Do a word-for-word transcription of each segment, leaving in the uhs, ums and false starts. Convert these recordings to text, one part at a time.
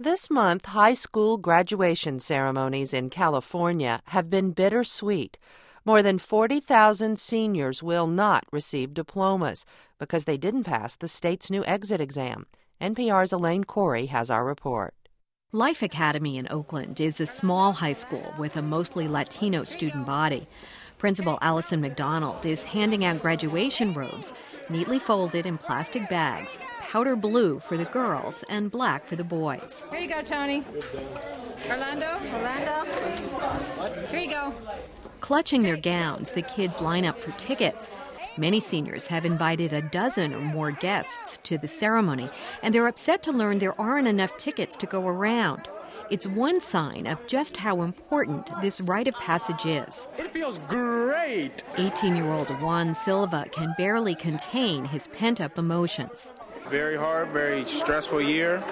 This month, high school graduation ceremonies in California have been bittersweet. More than forty thousand seniors will not receive diplomas because they didn't pass the state's new exit exam. N P R's Elaine Corey has our report. Life Academy in Oakland is a small high school with a mostly Latino student body. Principal Allison McDonald is handing out graduation robes, neatly folded in plastic bags, powder blue for the girls and black for the boys. Here you go, Tony. Orlando? Orlando? Here you go. Clutching their gowns, the kids line up for tickets. Many seniors have invited a dozen or more guests to the ceremony, and they're upset to learn there aren't enough tickets to go around. It's one sign of just how important this rite of passage is. It feels great! eighteen-year-old Juan Silva can barely contain his pent-up emotions. Very hard, very stressful year.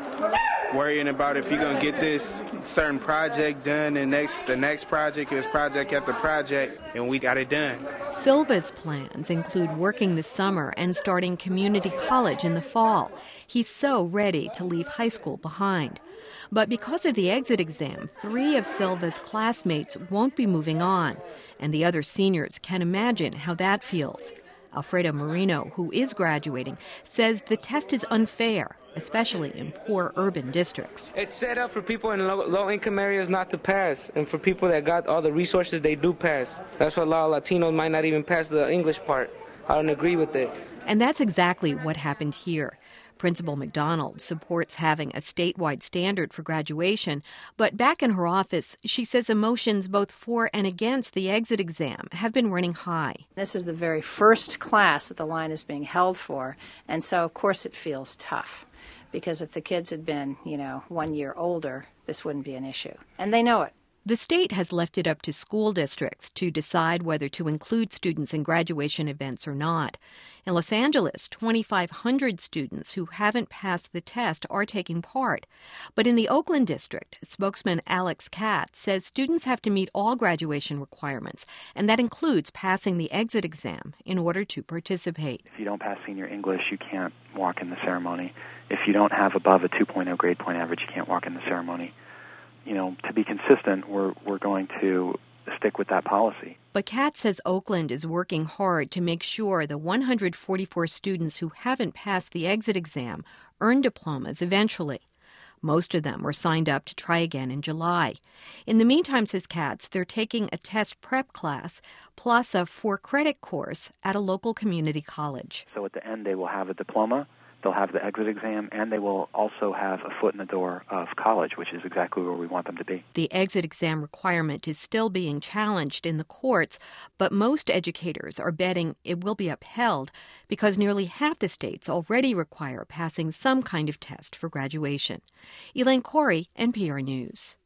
Worrying about if you're going to get this certain project done, and next the next project is project after project, and we got it done. Silva's plans include working this summer and starting community college in the fall. He's so ready to leave high school behind. But because of the exit exam, three of Silva's classmates won't be moving on, and the other seniors can imagine how that feels. Alfredo Marino, who is graduating, says the test is unfair, especially in poor urban districts. It's set up for people in low, low-income areas not to pass, and for people that got all the resources, they do pass. That's why a lot of Latinos might not even pass the English part. I don't agree with it. And that's exactly what happened here. Principal McDonald supports having a statewide standard for graduation, but back in her office, she says emotions both for and against the exit exam have been running high. This is the very first class that the line is being held for, and so of course it feels tough, because if the kids had been, you know, one year older, this wouldn't be an issue, and they know it. The state has left it up to school districts to decide whether to include students in graduation events or not. In Los Angeles, twenty-five hundred students who haven't passed the test are taking part. But in the Oakland district, spokesman Alex Katz says students have to meet all graduation requirements, and that includes passing the exit exam in order to participate. If you don't pass senior English, you can't walk in the ceremony. If you don't have above a two point oh grade point average, you can't walk in the ceremony. You know, to be consistent, we're we're going to stick with that policy. But Katz says Oakland is working hard to make sure the one hundred forty-four students who haven't passed the exit exam earn diplomas eventually. Most of them were signed up to try again in July. In the meantime, says Katz, they're taking a test prep class plus a four-credit course at a local community college. So at the end, they will have a diploma. They'll have the exit exam, and they will also have a foot in the door of college, which is exactly where we want them to be. The exit exam requirement is still being challenged in the courts, but most educators are betting it will be upheld because nearly half the states already require passing some kind of test for graduation. Elaine Corey, N P R News.